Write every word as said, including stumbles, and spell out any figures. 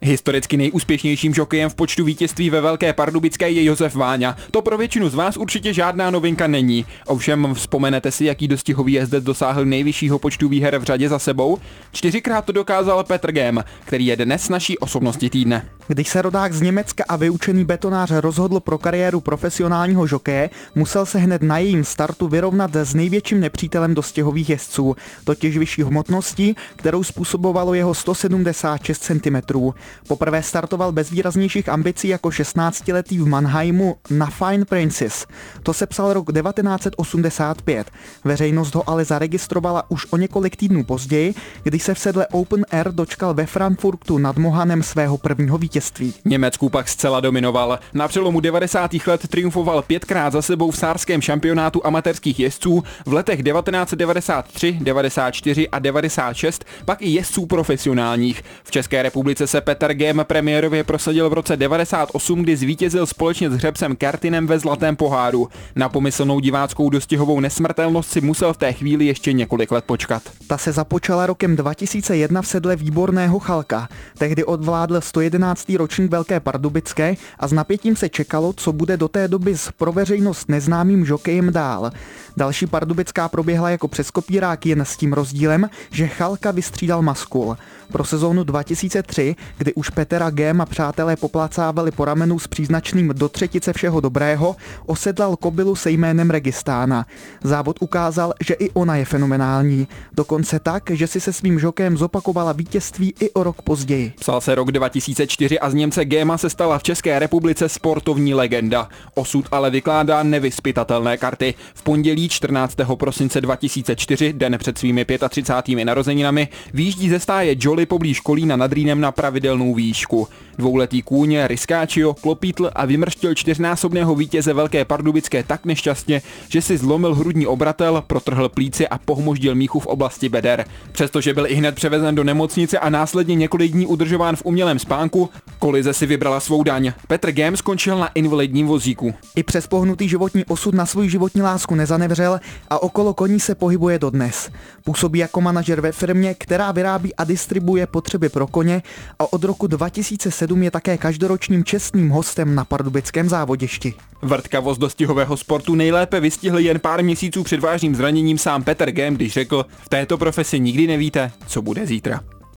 Historicky nejúspěšnějším žokejem v počtu vítězství ve Velké Pardubické je Josef Váňa. To pro většinu z vás určitě žádná novinka není. Ovšem vzpomenete si, jaký dostihový jezdec dosáhl nejvyššího počtu výher v řadě za sebou? Čtyřikrát to dokázal Petr Gém, který je dnes naší osobností týdne. Když se rodák z Německa a vyučený betonář rozhodl pro kariéru profesionálního žokeje, musel se hned na jejím startu vyrovnat s největším nepřítelem dostihových jezdců, totiž vyšší hmotností, kterou způsobovalo jeho sto sedmdesát šest centimetrů. Poprvé startoval bez výraznějších ambicí jako šestnáctiletý v Mannheimu na Fine Princess. To se psal rok devatenáct set osmdesát pět. Veřejnost ho ale zaregistrovala už o několik týdnů později, když se v sedle Open Air dočkal ve Frankfurtu nad Mohanem svého prvního vítězství. Německu pak zcela dominoval. Na přelomu devadesátých let triumfoval pětkrát za sebou v sárském šampionátu amatérských jezdců, v letech devatenáct set devadesát tři, devadesát čtyři a devadesát šest pak i jezdců profesionálních. V České republice se Petr Gém premiérově prosadil v roce devadesát osm, kdy zvítězil společně s Hřebsem Kertinem ve Zlatém poháru. Na pomyslnou diváckou dostihovou nesmrtelnost si musel v té chvíli ještě několik let počkat. Ta se započala rokem dva tisíce jedna v sedle Výborného Chalka. Tehdy odvládl sto jedenáctý ročník Velké Pardubické a s napětím se čekalo, co bude do té doby s pro veřejnost neznámým žokejem dál. Další pardubická proběhla jako přes kopírák, jen s tím rozdílem, že Chalka vystřídal Maskul. Pro sezónu dva tisíce tři, kdy už Petra Géma přátelé poplacávali po ramenu s příznačným do třetice všeho dobrého, osedlal kobylu se jménem Registána. Závod ukázal, že i ona je fenomenální. Dokonce tak, že si se svým žokem zopakovala vítězství i o rok později. Psal se rok dva tisíce čtyři a z Němce Géma se stala v České republice sportovní legenda. Osud ale vykládá nevyzpytatelné karty. V pondělí čtrnáctého prosince dva tisíce čtyři, den před svými třicátými pěti narozeninami, výjíždí ze stáje Jolly poblíž Kolína nad Rýnem na pravidelnou výšku. Dvouletý kůň Riskáčio klopítl a vymrštil čtyřnásobného vítěze Velké Pardubické tak nešťastně, že si zlomil hrudní obratel, protrhl plíci a pohmoždil míchu v oblasti beder. Přestože byl ihned převezen do nemocnice a následně několik dní udržován v umělém spánku, kolize si vybrala svou daň. Petr Gém skončil na invalidním vozíku. I přes pohnutý životní osud na svou životní lásku nezanevřel a okolo koní se pohybuje dodnes. Působí jako manažer ve firmě, která vyrábí a distribuje potřeby pro koně, a od roku dva tisíce sedm je také každoročním čestným hostem na pardubickém závodišti. Vrtkavost dostihového sportu nejlépe vystihl jen pár měsíců před vážným zraněním sám Petr Gém, když řekl: v této profesi nikdy nevíte, co bude zítra.